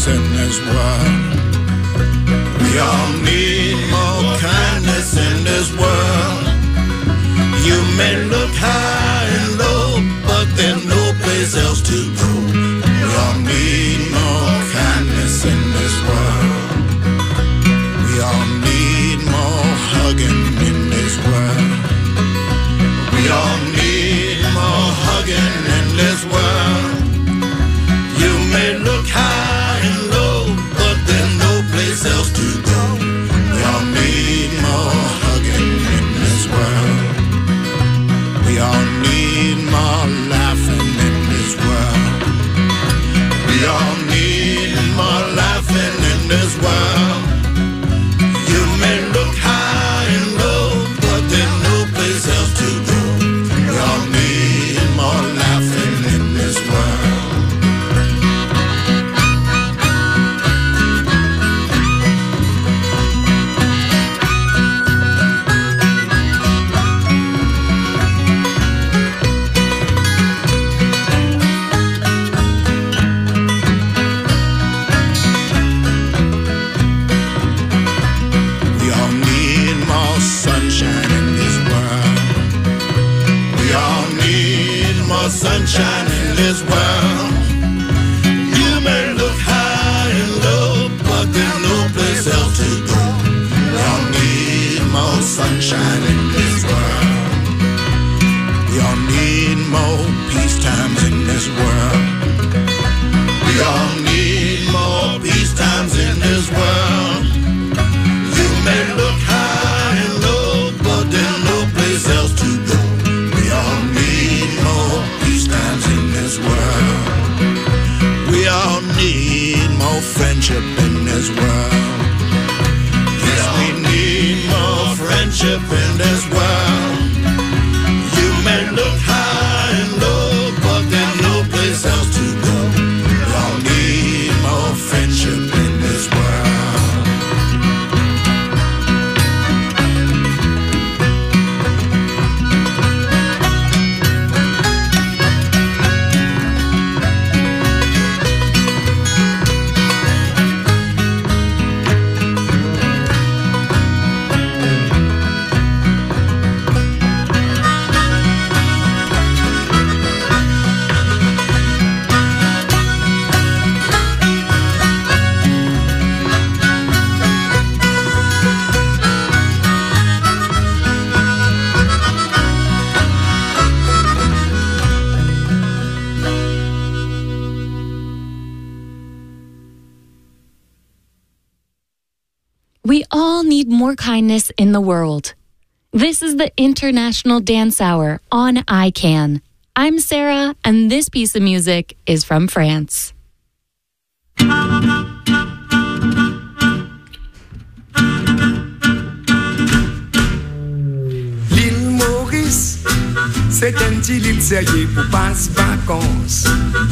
kindness in this world. We all need more kindness in this world. You may look high and low, but there's no place else to go. We all need more kindness in this world. We all need more hugging in this world. We all need more hugging in this world. You may look high and low, but there's no place else to go. We all need more hugging in this world. We all need more laughing in this world. We all need more laughing in this world. You may look high and low, but there's no place else to go. We all need more laughing in this world. Sunshine in this world. You may look high and low, but there's no place else to go. We all need more sunshine in this world. We all need more peace times in this world. We all need more peace times in this world. You may look high and low, but there's no place else to go. We all need more peace times in this world. We all need more friendship in this world. Yes, we need more friendship in this world. You may look high and low, but there's no place else to go. We all need more friendship in this world. We all need more kindness in the world. This is the International Dance Hour on ICANN. I'm Sarah, and this piece of music is from France. L'île Maurice, c'est une petite île sérieuse pour passer vacances.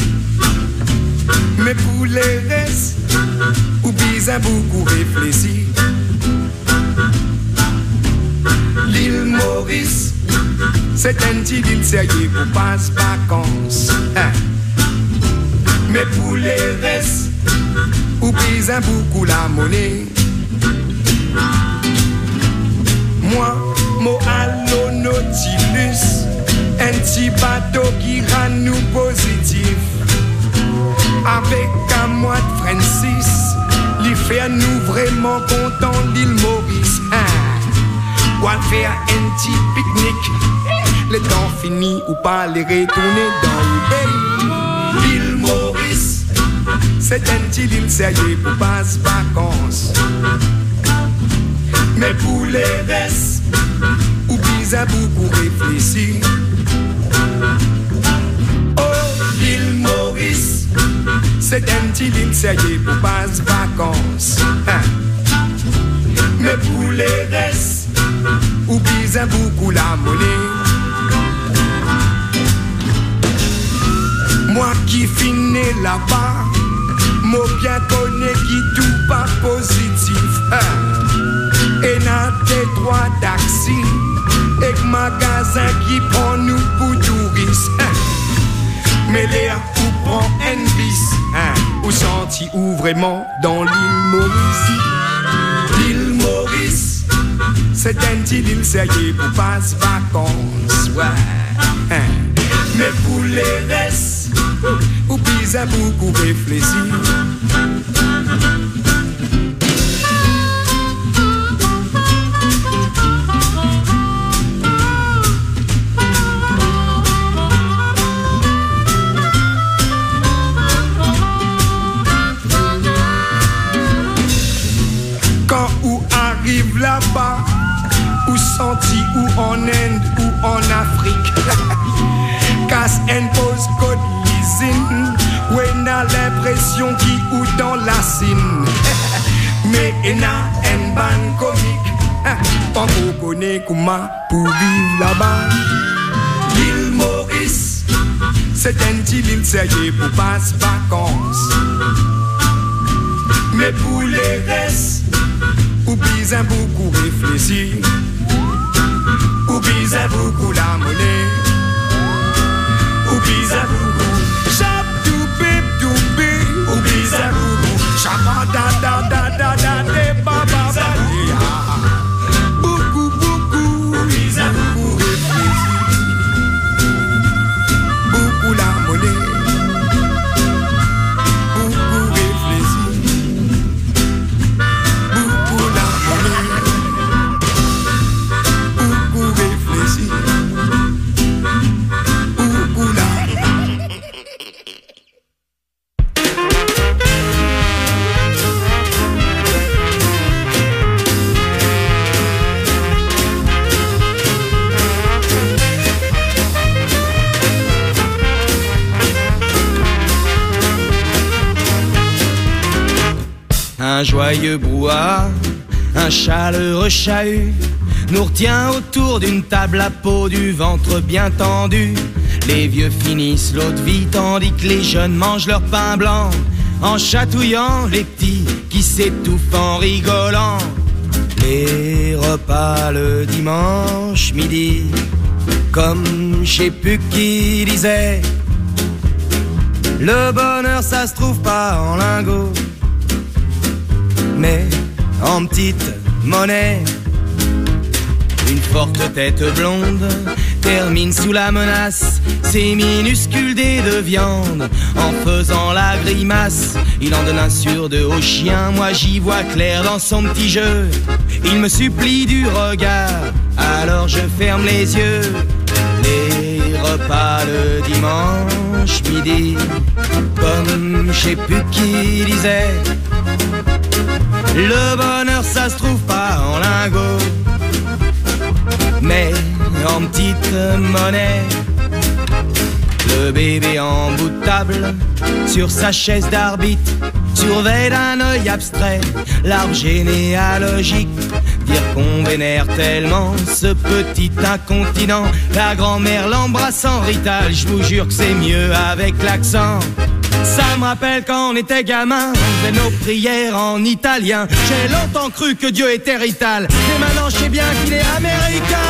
Mais pour les restes, ou bien beaucoup réfléchir. L'île Maurice, c'est une petite île sérieuse pour passer vacances. Mais pour les restes, ou bien beaucoup la monnaie. Moi, moi allo Nautilus, un petit bateau qui rend nous positif. Avec un mois de Francis, l'y fait nous vraiment contents l'île Maurice. Ou à faire un petit pique-nique, le temps fini ou pas les retourner dans le pays. L'île Maurice, c'est une petite île sérieuse pour passer vacances. Mais pour les restes, ou bien beaucoup réfléchir. Oh, l'île Maurice, c'est un petit île sérieuse pour passer vacances. Mais pour les restes, ou bien beaucoup la monnaie. Moi qui finis là-bas, moi bien connais qui tout pas positif. Et n'a des trois taxis, et magasin qui prend nous pour touristes. Mais l'air ou prend un bis, ou senti senti où vraiment dans l'île Maurice. L'île Maurice, c'est une petite île sérieux pour passer vacances, ouais. Mais pour les restes, ou puis à beaucoup réfléchir. Là-bas, ou senti, ou en Inde, ou en Afrique. Casse une pose code l'usine, où on a l'impression qu'il ou dans la cine. Mais on a une bande comique, tant qu'on connaît comment pour vivre là-bas. L'île Maurice, c'est une petite île sérieuse pour passer vacances. Mais pour les restes, ou bien beaucoup réfléchir, ou bien beaucoup la monnaie, ou bien beaucoup chap toupé, ou bien beaucoup chapa da de baba beaucoup réfléchir, beaucoup la monnaie. Un joyeux brouhaha, un chaleureux chahut nous retient autour d'une table à peau, du ventre bien tendu. Les vieux finissent l'eau de vie tandis que les jeunes mangent leur pain blanc, en chatouillant les petits qui s'étouffent en rigolant. Les repas le dimanche midi, comme je sais plus qui disait, le bonheur ça se trouve pas en lingots, mais en petite monnaie. Une forte tête blonde termine sous la menace ses minuscules dés de viande. En faisant la grimace, il en donne un sur deux au chien. Moi j'y vois clair dans son petit jeu. Il me supplie du regard, alors je ferme les yeux. Les repas le dimanche midi, comme je sais plus qui disait, le bonheur ça se trouve pas en lingots, mais en petite monnaie. Le bébé en bout de table, sur sa chaise d'arbitre, surveille d'un œil abstrait l'arbre généalogique. Dire qu'on vénère tellement ce petit incontinent. La grand-mère l'embrasse en rital, je vous jure que c'est mieux avec l'accent. Ça me rappelle quand on était gamin, on faisait nos prières en italien. J'ai longtemps cru que Dieu était rital, mais maintenant je sais bien qu'il est américain.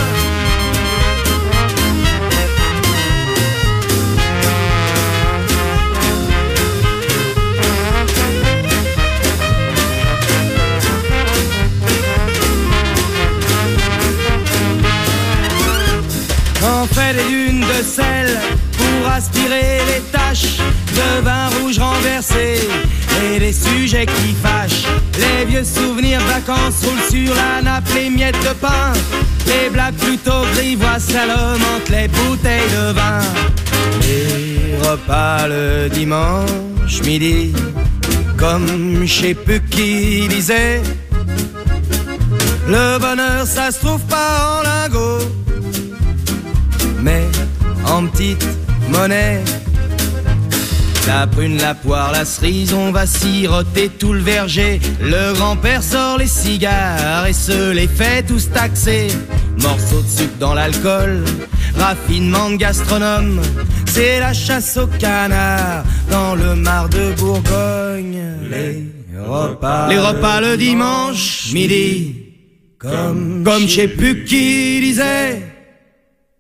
On fait des dunes de sel pour aspirer les taches de vin rouge renversé et des sujets qui fâchent. Les vieux souvenirs de vacances roulent sur la nappe, les miettes de pain, les blagues plutôt grivoises à l'homme entre les bouteilles de vin. Les repas le dimanche midi, comme je sais plus qui disait, le bonheur ça se trouve pas en lingots, mais en petite monnaie. La prune, la poire, la cerise, on va siroter tout le verger. Le grand-père sort les cigares et se les fait tous taxer. Morceaux de sucre dans l'alcool, raffinement de gastronome, c'est la chasse au canard dans le mar de Bourgogne. Les repas le dimanche midi, comme je sais plus qui disait,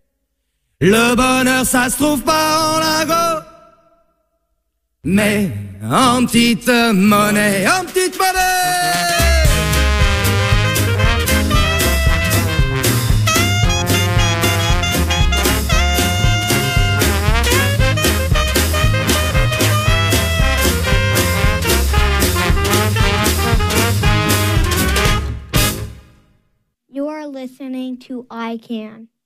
le bonheur ça se trouve pas en lingots, mais en petite monnaie, en petite monnaie. You are listening to ICANN.